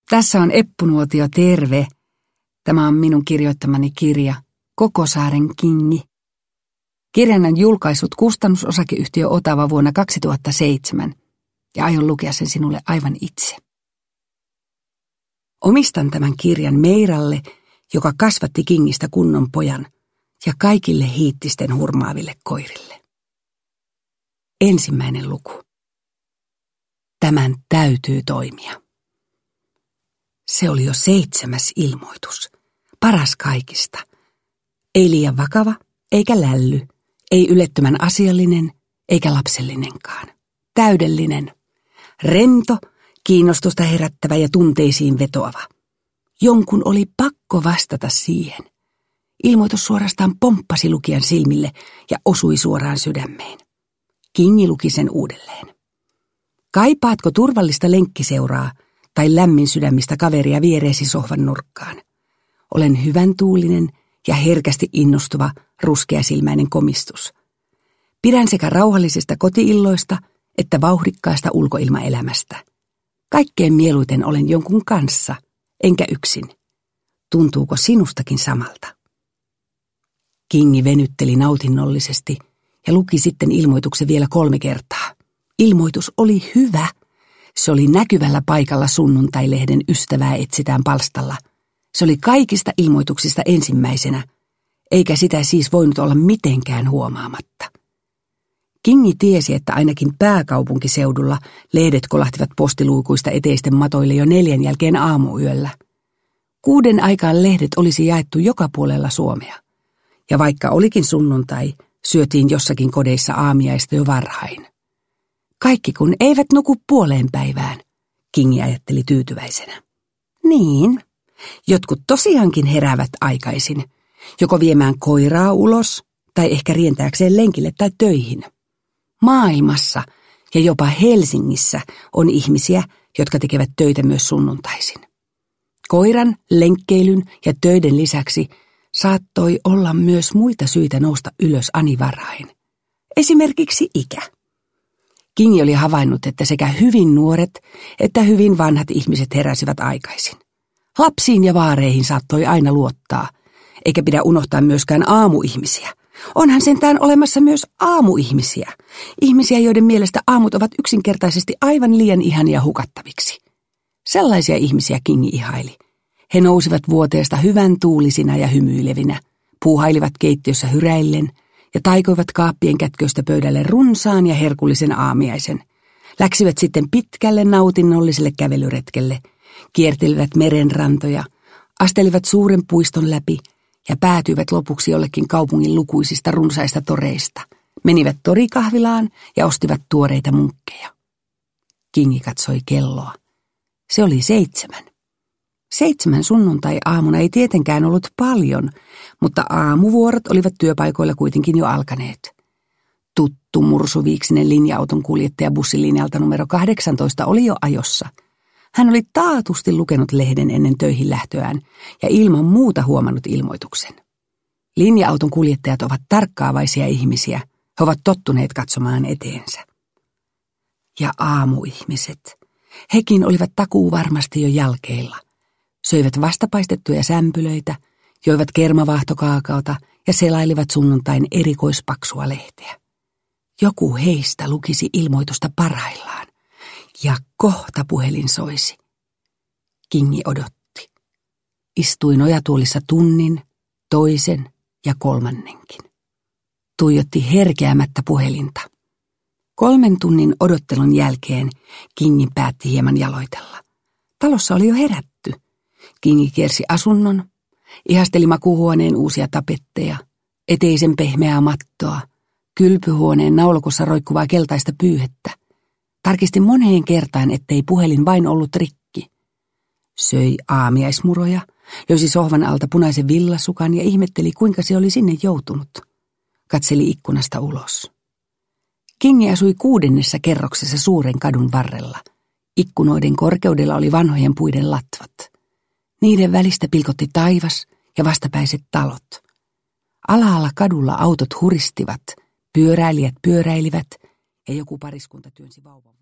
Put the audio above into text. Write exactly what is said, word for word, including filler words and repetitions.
Tässä on Eppu Nuotio, terve. Tämä on minun kirjoittamani kirja, Kokosaaren Kingi. Kirjan on julkaissut kustannusosakeyhtiö Otava vuonna kaksituhattaseitsemän, ja aion lukea sen sinulle aivan itse. Omistan tämän kirjan Meiralle, joka kasvatti Kingistä kunnon pojan, ja kaikille hiittisten hurmaaville koirille. Ensimmäinen luku. Tämän täytyy toimia. Se oli jo seitsemäs ilmoitus. Paras kaikista. Ei liian vakava, eikä lälly, ei ylettömän asiallinen, eikä lapsellinenkaan. Täydellinen. Rento, kiinnostusta herättävä ja tunteisiin vetoava. Jonkun oli pakko vastata siihen. Ilmoitus suorastaan pomppasi lukijan silmille ja osui suoraan sydämeen. Kingi luki sen uudelleen. Kaipaatko turvallista lenkkiseuraa tai lämmin sydämistä kaveria viereesi sohvan nurkkaan? Olen hyvän tuulinen ja herkästi innostuva ruskeasilmäinen komistus. Pidän sekä rauhallisista kotiilloista että vauhdikkaasta ulkoilmaelämästä. Kaikkein mieluiten olen jonkun kanssa, enkä yksin. Tuntuuko sinustakin samalta? Kingi venytteli nautinnollisesti ja luki sitten ilmoituksen vielä kolme kertaa. Ilmoitus oli hyvä. Se oli näkyvällä paikalla sunnuntai-lehden Ystävää etsitään palstalla. Se oli kaikista ilmoituksista ensimmäisenä, eikä sitä siis voinut olla mitenkään huomaamatta. Kingi tiesi, että ainakin pääkaupunkiseudulla lehdet kolahtivat postiluukuista eteisten matoille jo neljän jälkeen aamuyöllä. Kuuden aikaan lehdet olisi jaettu joka puolella Suomea. Ja vaikka olikin sunnuntai, syötiin jossakin kodeissa aamiaista jo varhain. Kaikki kun eivät nuku puoleen päivään, Kingi ajatteli tyytyväisenä. Niin, jotkut tosiaankin heräävät aikaisin, joko viemään koiraa ulos tai ehkä rientääkseen lenkille tai töihin. Maailmassa ja jopa Helsingissä on ihmisiä, jotka tekevät töitä myös sunnuntaisin. Koiran, lenkkeilyn ja töiden lisäksi saattoi olla myös muita syitä nousta ylös ani varhain. Esimerkiksi ikä. Kingi oli havainnut, että sekä hyvin nuoret että hyvin vanhat ihmiset heräsivät aikaisin. Lapsiin ja vaareihin saattoi aina luottaa, eikä pidä unohtaa myöskään aamuihmisiä. Onhan sentään olemassa myös aamuihmisiä, ihmisiä, joiden mielestä aamut ovat yksinkertaisesti aivan liian ihania hukattaviksi. Sellaisia ihmisiä Kingi ihaili. He nousivat vuoteesta hyvän tuulisina ja hymyilevinä, puuhailivat keittiössä hyräillen ja taikoivat kaappien kätköistä pöydälle runsaan ja herkullisen aamiaisen. Läksivät sitten pitkälle nautinnolliselle kävelyretkelle, kiertelivät merenrantoja, astelivat suuren puiston läpi ja päätyivät lopuksi jollekin kaupungin lukuisista runsaista toreista. Menivät torikahvilaan ja ostivat tuoreita munkkeja. Kingi katsoi kelloa. Se oli seitsemän. Seitsemän sunnuntai-aamuna ei tietenkään ollut paljon, mutta aamuvuorot olivat työpaikoilla kuitenkin jo alkaneet. Tuttu mursuviiksinen linja-auton kuljettaja bussilinjalta numero kahdeksantoista oli jo ajossa. Hän oli taatusti lukenut lehden ennen töihin lähtöään ja ilman muuta huomannut ilmoituksen. Linja-auton kuljettajat ovat tarkkaavaisia ihmisiä. He ovat tottuneet katsomaan eteensä. Ja aamuihmiset. Hekin olivat takuu varmasti jo jalkeilla. Söivät vastapaistettuja sämpylöitä, joivat kermavaahtokaakaota ja selailivat sunnuntain erikoispaksua lehteä. Joku heistä lukisi ilmoitusta parhaillaan, ja kohta puhelin soisi. Kingi odotti. Istui nojatuolissa tunnin, toisen ja kolmannenkin. Tuijotti herkeämättä puhelinta. Kolmen tunnin odottelun jälkeen Kingi päätti hieman jaloitella. Talossa oli jo herätty. Kingi kiersi asunnon, ihasteli makuuhuoneen uusia tapetteja, eteisen pehmeää mattoa, kylpyhuoneen naulakossa roikkuvaa keltaista pyyhettä. Tarkisti moneen kertaan, ettei puhelin vain ollut rikki. Söi aamiaismuroja, löysi sohvan alta punaisen villasukan ja ihmetteli, kuinka se oli sinne joutunut. Katseli ikkunasta ulos. Kingi asui kuudennessa kerroksessa suuren kadun varrella. Ikkunoiden korkeudella oli vanhojen puiden latvat. Niiden välistä pilkotti taivas ja vastapäiset talot. Alhaalla kadulla autot huristivat, pyöräilijät pyöräilivät ja joku pariskunta työnsi vauvan.